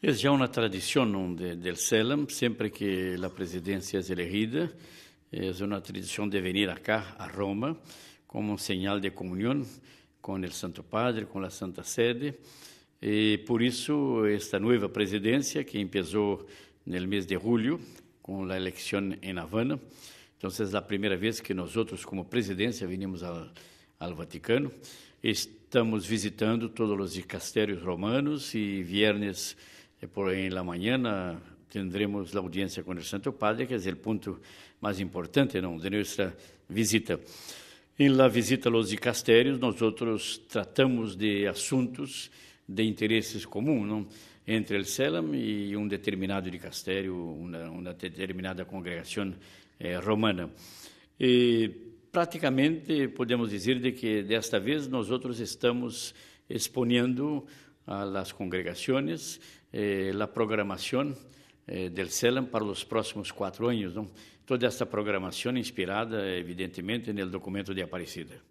Es ya una tradición del CELAM, siempre que la presidencia es elegida, es una tradición de venir acá a Roma como señal de comunión con el Santo Padre, con la Santa Sede. Por eso esta nueva presidencia que empezó en el mes de julio con la elección en Havana. Entonces es la primera vez que nosotros como presidencia venimos al Vaticano. Estamos visitando todos los dicasterios romanos y viernes en la mañana tendremos la audiencia con el Santo Padre, que es el punto más importante de nuestra visita. En la visita a los dicasterios, nosotros tratamos de asuntos de intereses comunes entre el CELAM y un determinado dicasterio, una determinada congregación romana. Prácticamente podemos decir de que desta vez nosotros estamos exponiendo a las congregaciones la programación del CELAM para los próximos 4 años. Toda esta programación inspirada, evidentemente, en el documento de Aparecida.